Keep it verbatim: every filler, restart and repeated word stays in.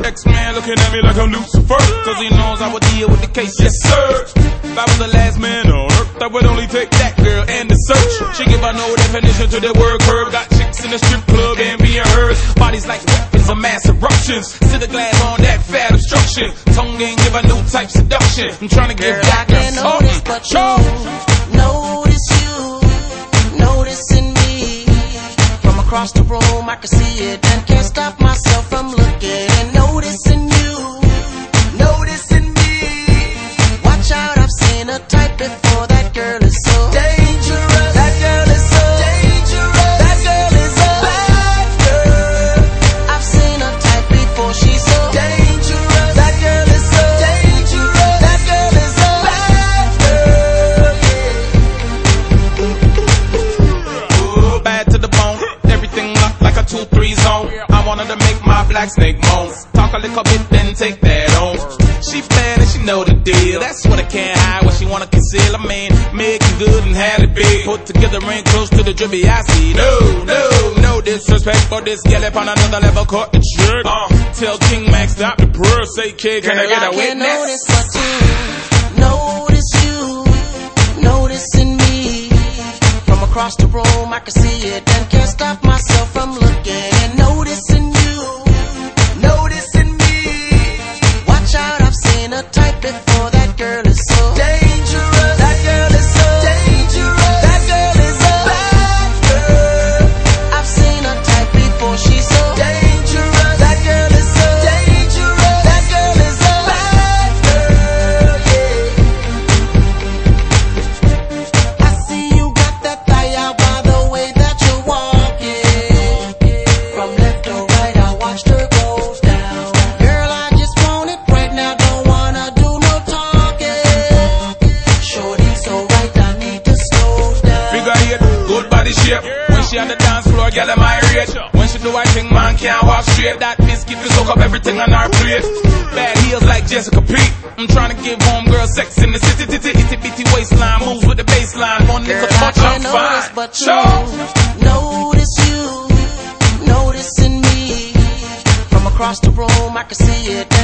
next man looking at me like I'm Lucifer, cause he knows I would deal with the case, yes sir. If I was the last man on earth, I would only take that girl and the search. She give out no definition to the word curve. Got chicks in the strip club and being hers. Bodies like weapons of mass eruptions. Sit the glass on that fat obstruction. Tongue ain't give a new type seduction. I'm trying to give girl, back I can't notice, but you notice you, noticing me. From across the room I can see it and can't stop myself from looking and noticing you, noticing me. Watch out, I've seen a type before. That girl is so dangerous. That girl is so dangerous. That girl is a bad girl. I've seen a type before. She's so dangerous. That girl is so dangerous. That girl is a bad girl. Yeah. Ooh, bad to the bone. Everything locked like a two three zone. I wanted to make my black snake moan. Talk a little bit, then take that on. She bad and she know the deal. That's what I can't hide, what she wanna conceal. I mean, making good and had it big. Put together ain't close to the drippy I see. No, no, no disrespect, but this gal up on another level caught the trick. Uh, tell King Max stop the purr. Say kid, can girl, I get a I can't witness? notice but you, notice you, noticing me. From across the room I can see it and can't stop myself from looking and noticing you, noticing me. Watch out, I've seen a type before. That girl is so dangerous. That girl is so dangerous. That girl is a bad girl. I've seen a type before. She's so dangerous. That girl is so dangerous. That girl is a bad girl. Yeah. I see you got that thigh out by the way that you're walking. From left to right, I watched her go down. Girl, I just want it right now. Don't wanna do no talking. Shorty so right, I need to slow down. Figure eight, good body shape. When she on the dance floor, girl, am I rate. When she do I think man can't walk straight. That biscuit will soak up everything on our plate. Bad heels like Jessica Pete. I'm trying to give home girl sex in the city, titty, itty bitty waistline. Moves with the baseline. One Girl, nigga I touch, I'm can't notice fine. but you, Sure. notice you, noticing me. From across the room I can see it